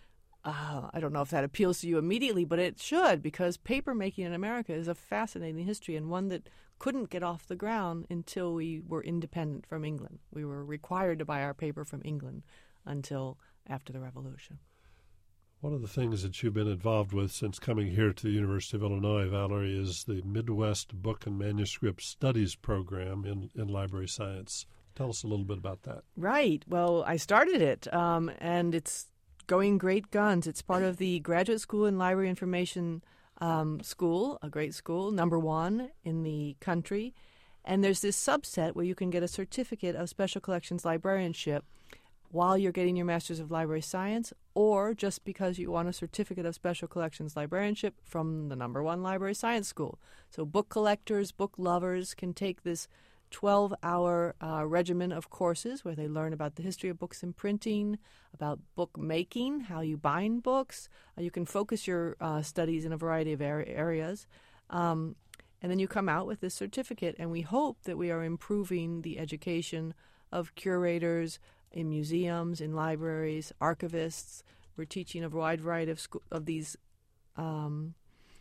Uh, I don't know if that appeals to you immediately, but it should, because paper making in America is a fascinating history and one that couldn't get off the ground until we were independent from England. We were required to buy our paper from England until after the Revolution. One of the things that you've been involved with since coming here to the University of Illinois, Valerie, is the Midwest Book and Manuscript Studies program in, in library science. Tell us a little bit about that. Right. Well, I started it, um, and it's going great guns. It's part of the Graduate School in Library Information um, School, a great school, number one in the country. And there's this subset where you can get a certificate of special collections librarianship while you're getting your Master's of Library Science, or just because you want a certificate of special collections librarianship from the number one library science school. So book collectors, book lovers can take this twelve-hour uh, regimen of courses where they learn about the history of books and printing, about book making, how you bind books. Uh, you can focus your uh, studies in a variety of ar- areas. Um, and then you come out with this certificate, and we hope that we are improving the education of curators in museums, in libraries, archivists. We're teaching a wide variety of, sco- of these um,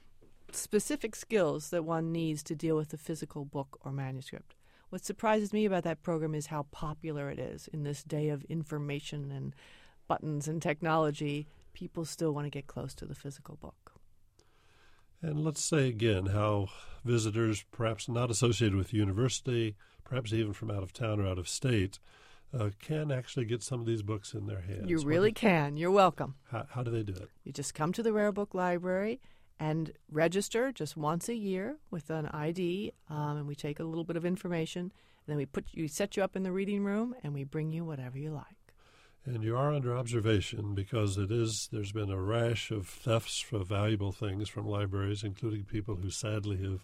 specific skills that one needs to deal with the physical book or manuscript. What surprises me about that program is how popular it is in this day of information and buttons and technology. People still want to get close to the physical book. And let's say again how visitors, perhaps not associated with the university, perhaps even from out of town or out of state, uh, can actually get some of these books in their hands. You really can. You're welcome. How, how do they do it? You just come to the Rare Book Library and register just once a year with an I D, um, and we take a little bit of information, and then we put you set you up in the reading room, and we bring you whatever you like. And you are under observation because it is. There's been a rash of thefts of valuable things from libraries, including people who sadly have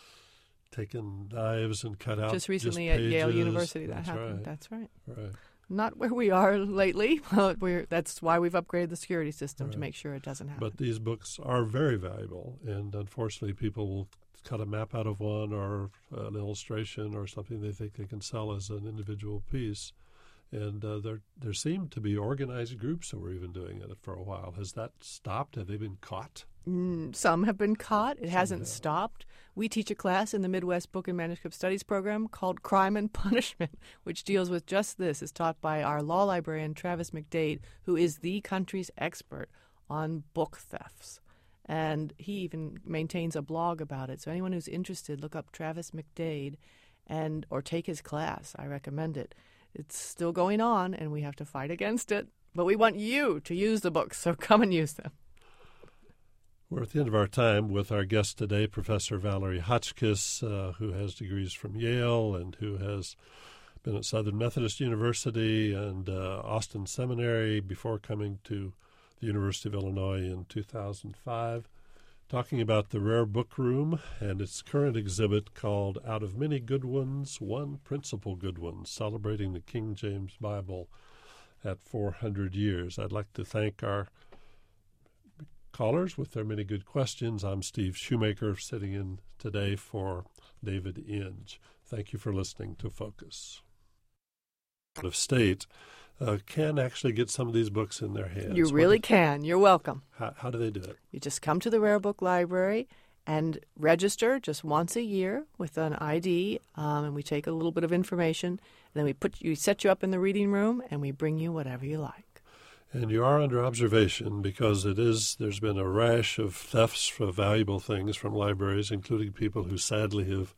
taken knives and cut out just recently just at Yale pages. University that That's happened. Right. That's right. Right. Not where we are lately, but we're, that's why we've upgraded the security system Right. to make sure it doesn't happen. But these books are very valuable, and unfortunately people will cut a map out of one or an illustration or something they think they can sell as an individual piece. And uh, there there seem to be organized groups who were even doing it for a while. Has that stopped? Have they been caught? Mm, some have been caught. It Some hasn't have. stopped. We teach a class in the Midwest Book and Manuscript Studies program called Crime and Punishment, which deals with just this. It's taught by our law librarian, Travis McDade, who is the country's expert on book thefts. And he even maintains a blog about it. So anyone who's interested, look up Travis McDade and or take his class. I recommend it. It's still going on, and we have to fight against it. But we want you to use the books, so come and use them. We're at the end of our time with our guest today, Professor Valerie Hotchkiss, uh, who has degrees from Yale and who has been at Southern Methodist University and uh, Austin Seminary before coming to the University of Illinois in two thousand five, talking about the Rare Book Room and its current exhibit called Out of Many Good Ones, One Principal Good One, celebrating the King James Bible at four hundred years. I'd like to thank our callers with their many good questions. I'm Steve Shoemaker, sitting in today for David Inge. Thank you for listening to Focus. Out of state uh, can actually get some of these books in their hands. You really What- can. You're welcome. How, how do they do it? You just come to the Rare Book Library and register just once a year with an I D, um, and we take a little bit of information, and then we put you set you up in the reading room, and we bring you whatever you like. And you are under observation because it is. There's been a rash of thefts of valuable things from libraries, including people who sadly have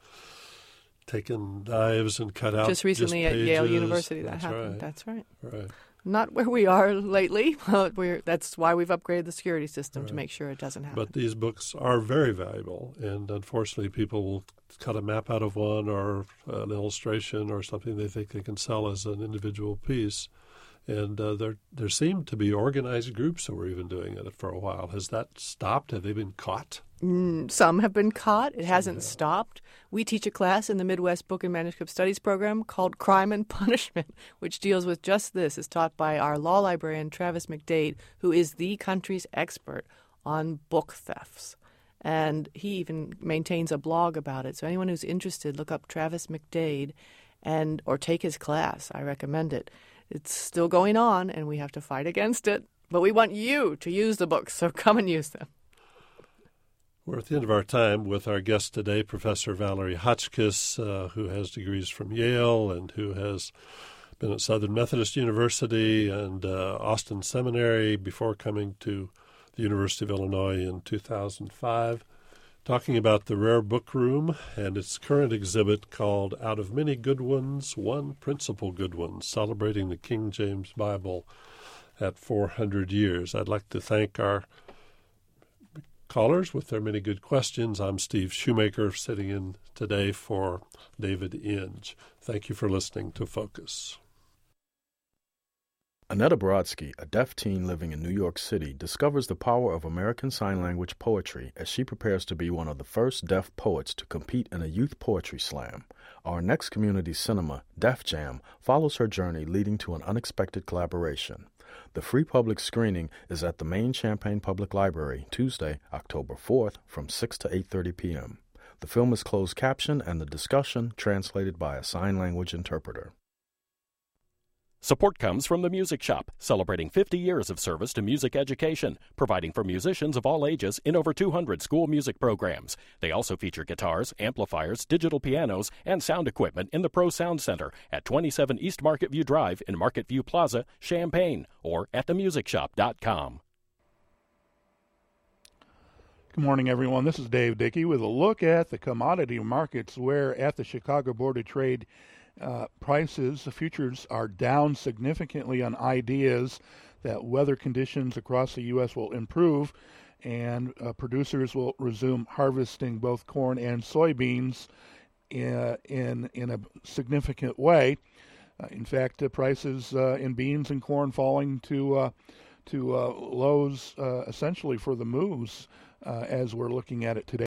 taken knives and cut out Just recently just at Yale pages. University that That's happened. Right. That's right. Right. Not where we are lately, but we're, that's why we've upgraded the security system Right. to make sure it doesn't happen. But these books are very valuable, and unfortunately people will cut a map out of one or an illustration or something they think they can sell as an individual piece. And uh, there there seem to be organized groups who were even doing it for a while. Has that stopped? Have they been caught? Mm, some have been caught. It hasn't have. stopped. We teach a class in the Midwest Book and Manuscript Studies program called Crime and Punishment, which deals with just this. It's taught by our law librarian, Travis McDade, who is the country's expert on book thefts. And he even maintains a blog about it. So anyone who's interested, look up Travis McDade and or take his class. I recommend it. It's still going on, and we have to fight against it. But we want you to use the books, so come and use them. We're at the end of our time with our guest today, Professor Valerie Hotchkiss, uh, who has degrees from Yale and who has been at Southern Methodist University and uh, Austin Seminary before coming to the University of Illinois in two thousand five, talking about the Rare Book Room and its current exhibit called Out of Many Good Ones, One Principal Good One, celebrating the King James Bible at four hundred years. I'd like to thank our callers with their many good questions. I'm Steve Shoemaker, sitting in today for David Inge. Thank you for listening to Focus. Annetta Brodsky, a deaf teen living in New York City, discovers the power of American Sign Language poetry as she prepares to be one of the first deaf poets to compete in a youth poetry slam. Our next community cinema, Def Jam, follows her journey leading to an unexpected collaboration. The free public screening is at the main Champaign Public Library, Tuesday, October fourth, from six to eight thirty p.m. The film is closed caption and the discussion translated by a sign language interpreter. Support comes from the Music Shop, celebrating fifty years of service to music education, providing for musicians of all ages in over two hundred school music programs. They also feature guitars, amplifiers, digital pianos, and sound equipment in the Pro Sound Center at twenty-seven East Market View Drive in Market View Plaza, Champaign, or at the music shop dot com. Good morning, everyone. This is Dave Dickey with a look at the commodity markets, where at the Chicago Board of Trade, Uh, prices, the futures are down significantly on ideas that weather conditions across the U S will improve and uh, producers will resume harvesting both corn and soybeans in in, in a significant way. Uh, in fact, uh, prices uh, in beans and corn falling to uh, to uh, lows uh, essentially for the moves uh, as we're looking at it today.